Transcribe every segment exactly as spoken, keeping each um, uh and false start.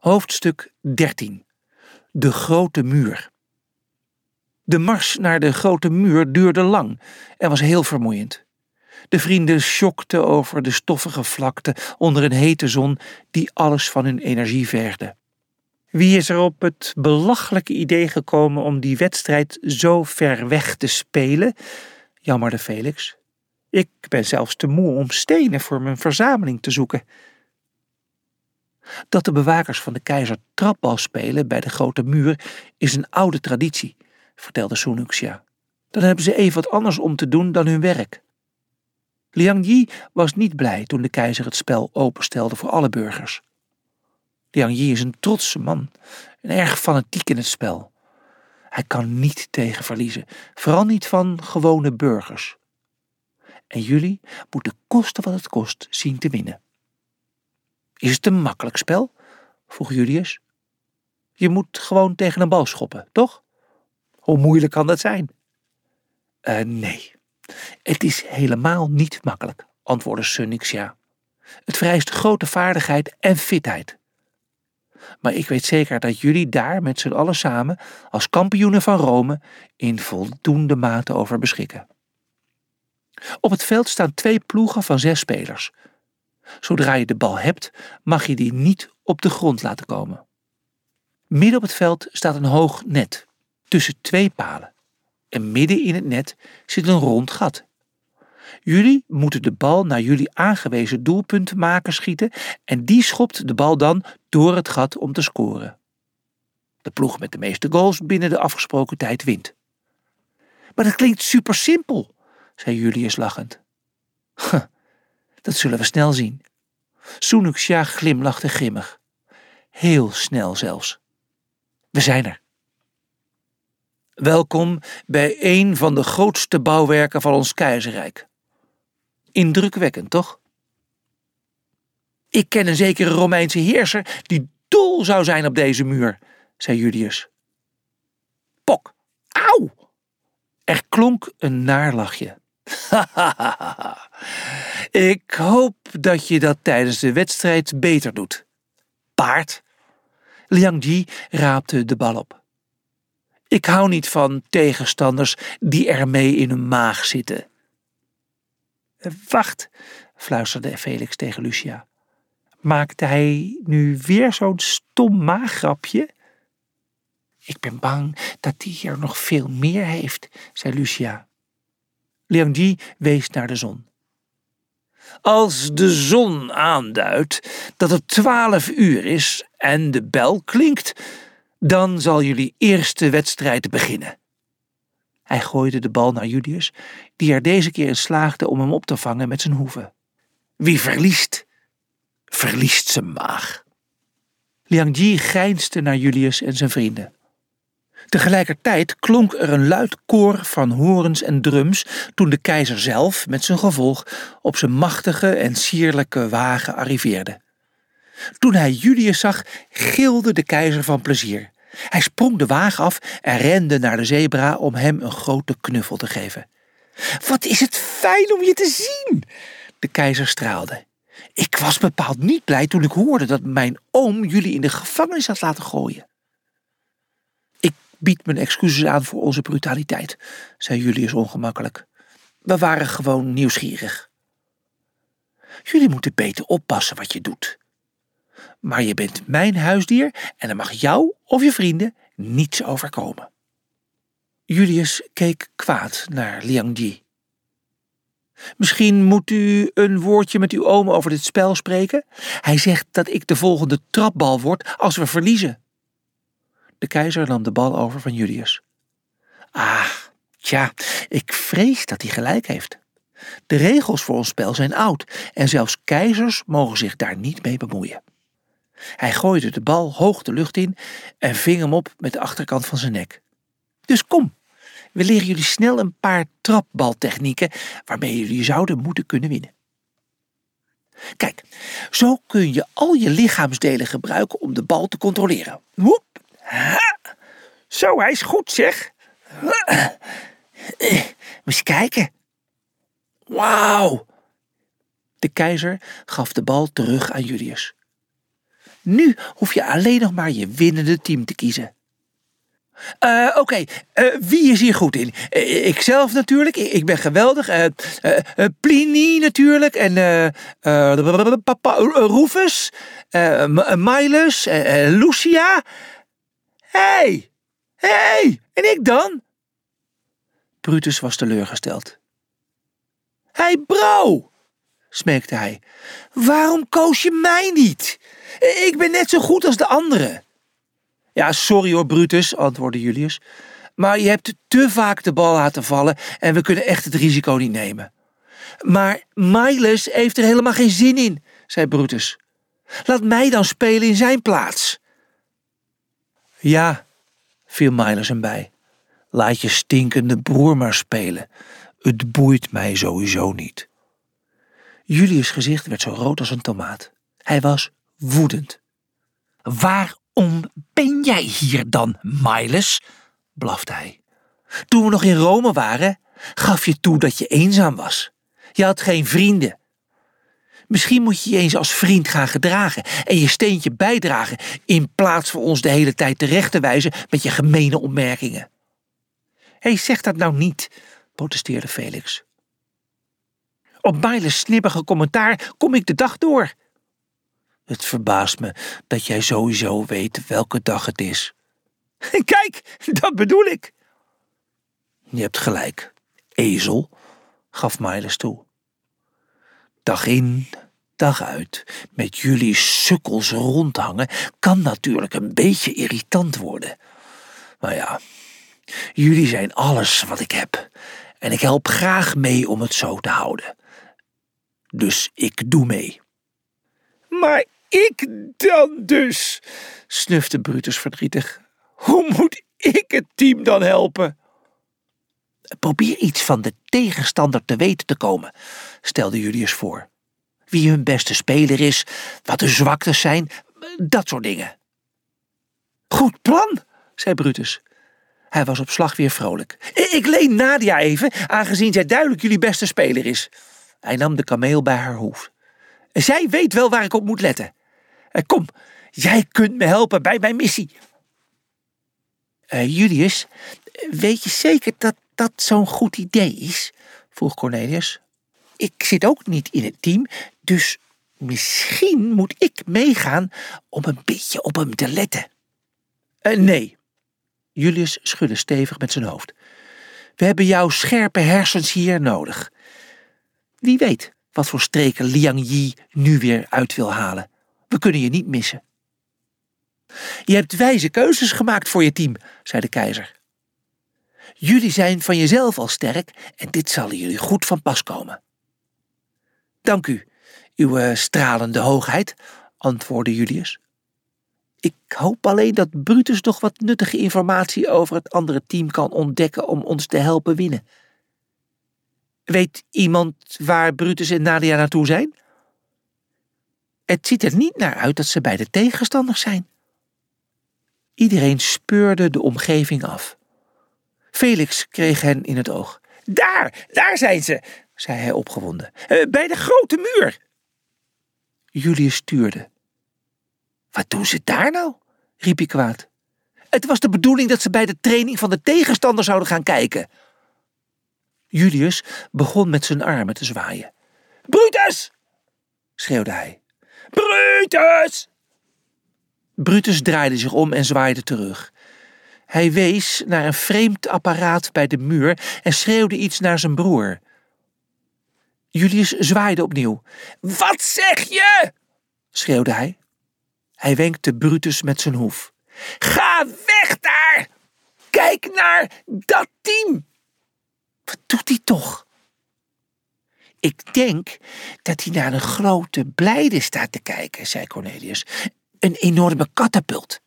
Hoofdstuk dertien. De Grote Muur. De mars naar de Grote Muur duurde lang en was heel vermoeiend. De vrienden sjokten over de stoffige vlakte onder een hete zon die alles van hun energie vergde. Wie is er op het belachelijke idee gekomen om die wedstrijd zo ver weg te spelen? Jammerde Felix. Ik ben zelfs te moe om stenen voor mijn verzameling te zoeken. Dat de bewakers van de keizer trapbal spelen bij de Grote Muur is een oude traditie, vertelde Sun Yuxia. Dan hebben ze even wat anders om te doen dan hun werk. Liang Yi was niet blij toen de keizer het spel openstelde voor alle burgers. Liang Yi is een trotse man en erg fanatiek in het spel. Hij kan niet tegen verliezen, vooral niet van gewone burgers. En jullie moeten kosten wat het kost zien te winnen. Is het een makkelijk spel? Vroeg Julius. Je moet gewoon tegen een bal schoppen, toch? Hoe moeilijk kan dat zijn? Uh, nee, het is helemaal niet makkelijk, antwoordde Sun Yuxia. Het vereist grote vaardigheid en fitheid. Maar ik weet zeker dat jullie daar met z'n allen samen als kampioenen van Rome in voldoende mate over beschikken. Op het veld staan twee ploegen van zes spelers. Zodra je de bal hebt, mag je die niet op de grond laten komen. Midden op het veld staat een hoog net, tussen twee palen. En midden in het net zit een rond gat. Jullie moeten de bal naar jullie aangewezen doelpuntenmaker schieten en die schopt de bal dan door het gat om te scoren. De ploeg met de meeste goals binnen de afgesproken tijd wint. Maar dat klinkt super simpel, zei Julius lachend. Huh, dat zullen we snel zien. Sun Yuxia glimlachte grimmig. Heel snel zelfs. We zijn er. Welkom bij een van de grootste bouwwerken van ons keizerrijk. Indrukwekkend, toch? Ik ken een zekere Romeinse heerser die dol zou zijn op deze muur, zei Julius. Pok, auw! Er klonk een naar lachje. Ik hoop dat je dat tijdens de wedstrijd beter doet. Paard. Liang Yi raapte de bal op. Ik hou niet van tegenstanders die ermee in hun maag zitten. Wacht, fluisterde Felix tegen Lucia. Maakte hij nu weer zo'n stom maaggrapje? Ik ben bang dat hij hier nog veel meer heeft, zei Lucia. Liang Yi wees naar de zon. Als de zon aanduidt dat het twaalf uur is en de bel klinkt, dan zal jullie eerste wedstrijd beginnen. Hij gooide de bal naar Julius, die er deze keer in slaagde om hem op te vangen met zijn hoeven. Wie verliest, verliest zijn maag. Liang Yi grijnsde naar Julius en zijn vrienden. Tegelijkertijd klonk er een luid koor van horens en drums toen de keizer zelf met zijn gevolg op zijn machtige en sierlijke wagen arriveerde. Toen hij Julius zag, gilde de keizer van plezier. Hij sprong de wagen af en rende naar de zebra om hem een grote knuffel te geven. Wat is het fijn om je te zien! De keizer straalde. Ik was bepaald niet blij toen ik hoorde dat mijn oom jullie in de gevangenis had laten gooien. Ik bied mijn excuses aan voor onze brutaliteit, zei Julius ongemakkelijk. We waren gewoon nieuwsgierig. Jullie moeten beter oppassen wat je doet. Maar je bent mijn huisdier en er mag jou of je vrienden niets overkomen. Julius keek kwaad naar Liang Yi. Misschien moet u een woordje met uw oom over dit spel spreken. Hij zegt dat ik de volgende trapbal word als we verliezen. De keizer nam de bal over van Julius. Ah, tja, ik vrees dat hij gelijk heeft. De regels voor ons spel zijn oud en zelfs keizers mogen zich daar niet mee bemoeien. Hij gooide de bal hoog de lucht in en ving hem op met de achterkant van zijn nek. Dus kom, we leren jullie snel een paar trapbaltechnieken waarmee jullie zouden moeten kunnen winnen. Kijk, zo kun je al je lichaamsdelen gebruiken om de bal te controleren. Woep. Ha. Zo, hij is goed zeg. Moet eens kijken. Wauw. De keizer gaf de bal terug aan Julius. Nu hoef je alleen nog maar je winnende team te kiezen. Uh, Oké, okay. uh, wie is hier goed in? Uh, ikzelf natuurlijk, ik, ik ben geweldig. Uh, uh, uh, Pliny natuurlijk. En uh, uh, papa, uh, Rufus. Uh, Miles. Uh, uh, Lucia. Hé, hey, hé, hey, en ik dan? Brutus was teleurgesteld. Hé, hey bro, smeekte hij. Waarom koos je mij niet? Ik ben net zo goed als de anderen. Ja, sorry hoor, Brutus, antwoordde Julius. Maar je hebt te vaak de bal laten vallen en we kunnen echt het risico niet nemen. Maar Miles heeft er helemaal geen zin in, zei Brutus. Laat mij dan spelen in zijn plaats. Ja, viel Miles hem bij. Laat je stinkende broer maar spelen. Het boeit mij sowieso niet. Julius' gezicht werd zo rood als een tomaat. Hij was woedend. Waarom ben jij hier dan, Miles? blafte hij. Toen we nog in Rome waren, gaf je toe dat je eenzaam was. Je had geen vrienden. Misschien moet je je eens als vriend gaan gedragen en je steentje bijdragen in plaats van ons de hele tijd terecht te wijzen met je gemene opmerkingen. Hé, hey, zeg dat nou niet, protesteerde Felix. Op Miles' snibbige commentaar kom ik de dag door. Het verbaast me dat jij sowieso weet welke dag het is. Kijk, dat bedoel ik. Je hebt gelijk, ezel, gaf Miles toe. Dag in, dag uit, met jullie sukkels rondhangen kan natuurlijk een beetje irritant worden. Maar ja, jullie zijn alles wat ik heb en ik help graag mee om het zo te houden. Dus ik doe mee. Maar ik dan dus, snufte Brutus verdrietig. Hoe moet ik het team dan helpen? Probeer iets van de tegenstander te weten te komen, stelde Julius voor. Wie hun beste speler is, wat de zwaktes zijn, dat soort dingen. Goed plan, zei Brutus. Hij was op slag weer vrolijk. Ik leen Nadia even, aangezien zij duidelijk jullie beste speler is. Hij nam de kameel bij haar hoef. Zij weet wel waar ik op moet letten. Kom, jij kunt me helpen bij mijn missie. Uh, Julius, weet je zeker dat dat zo'n goed idee is? Vroeg Cornelius. Ik zit ook niet in het team, dus misschien moet ik meegaan om een beetje op hem te letten. Uh, nee, Julius schudde stevig met zijn hoofd. We hebben jouw scherpe hersens hier nodig. Wie weet wat voor streken Liang Yi nu weer uit wil halen. We kunnen je niet missen. Je hebt wijze keuzes gemaakt voor je team, zei de keizer. Jullie zijn van jezelf al sterk en dit zal jullie goed van pas komen. Dank u, uw uh, stralende hoogheid, antwoordde Julius. Ik hoop alleen dat Brutus nog wat nuttige informatie over het andere team kan ontdekken om ons te helpen winnen. Weet iemand waar Brutus en Nadia naartoe zijn? Het ziet er niet naar uit dat ze bij de tegenstanders zijn. Iedereen speurde de omgeving af. Felix kreeg hen in het oog. Daar, daar zijn ze, zei hij opgewonden. Uh, bij de grote muur. Julius stuurde. Wat doen ze daar nou? Riep hij kwaad. Het was de bedoeling dat ze bij de training van de tegenstander zouden gaan kijken. Julius begon met zijn armen te zwaaien. Brutus! schreeuwde hij. Brutus! Brutus draaide zich om en zwaaide terug. Hij wees naar een vreemd apparaat bij de muur en schreeuwde iets naar zijn broer. Julius zwaaide opnieuw. Wat zeg je? schreeuwde hij. Hij wenkte Brutus met zijn hoef. Ga weg daar! Kijk naar dat team! Wat doet hij toch? Ik denk dat hij naar een grote blijde staat te kijken, zei Cornelius. Een enorme katapult.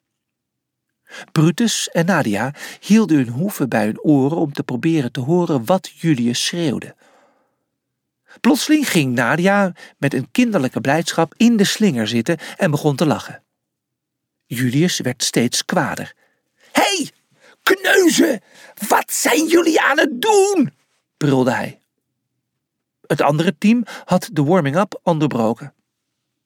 Brutus en Nadia hielden hun hoeven bij hun oren om te proberen te horen wat Julius schreeuwde. Plotseling ging Nadia met een kinderlijke blijdschap in de slinger zitten en begon te lachen. Julius werd steeds kwader. Hé, hey, kneuzen! Wat zijn jullie aan het doen? brulde hij. Het andere team had de warming-up onderbroken.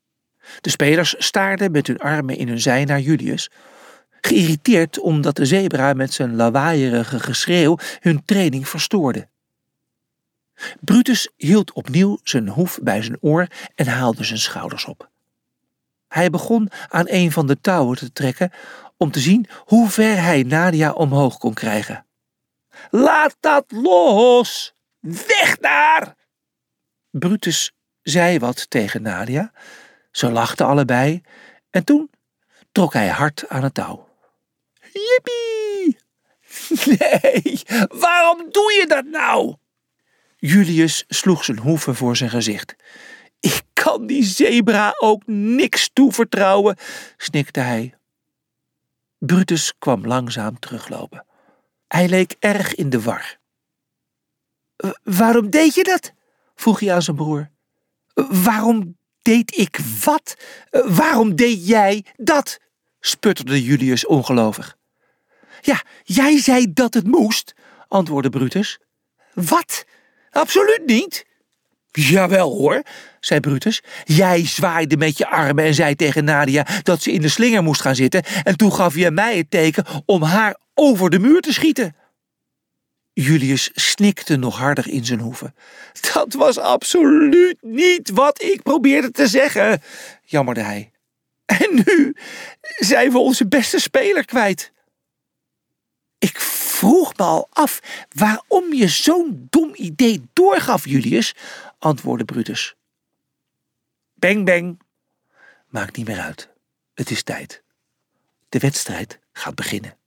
De spelers staarden met hun armen in hun zij naar Julius, geïrriteerd omdat de zebra met zijn lawaaierige geschreeuw hun training verstoorde. Brutus hield opnieuw zijn hoef bij zijn oor en haalde zijn schouders op. Hij begon aan een van de touwen te trekken om te zien hoe ver hij Nadia omhoog kon krijgen. Laat dat los! Weg daar! Brutus zei wat tegen Nadia. Ze lachten allebei en toen trok hij hard aan het touw. Jippie! Nee, waarom doe je dat nou? Julius sloeg zijn hoeven voor zijn gezicht. Ik kan die zebra ook niks toevertrouwen, snikte hij. Brutus kwam langzaam teruglopen. Hij leek erg in de war. Waarom deed je dat? Vroeg hij aan zijn broer. Waarom deed ik wat? Waarom deed jij dat? Sputterde Julius ongelovig. Ja, jij zei dat het moest, antwoordde Brutus. Wat? Absoluut niet. Jawel hoor, zei Brutus. Jij zwaaide met je armen en zei tegen Nadia dat ze in de slinger moest gaan zitten en toen gaf je mij het teken om haar over de muur te schieten. Julius snikte nog harder in zijn hoeven. Dat was absoluut niet wat ik probeerde te zeggen, jammerde hij. En nu zijn we onze beste speler kwijt. Ik vroeg me al af waarom je zo'n dom idee doorgaf, Julius, antwoordde Brutus. Bang, bang. Maakt niet meer uit. Het is tijd. De wedstrijd gaat beginnen.